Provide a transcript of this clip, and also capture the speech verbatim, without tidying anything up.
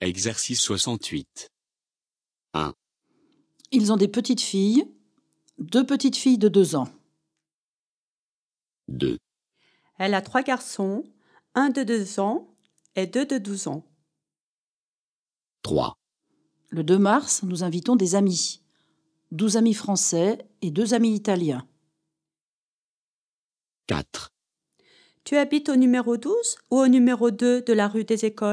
Exercice soixante-huit. un. Ils ont des petites filles, deux petites filles de deux ans. deux. Elle a trois garçons, un de deux ans et deux de douze ans. trois. Le deux mars, nous invitons des amis. douze amis français et deux amis italiens. quatre. Tu habites au numéro douze ou au numéro deux de la rue des Écoles ?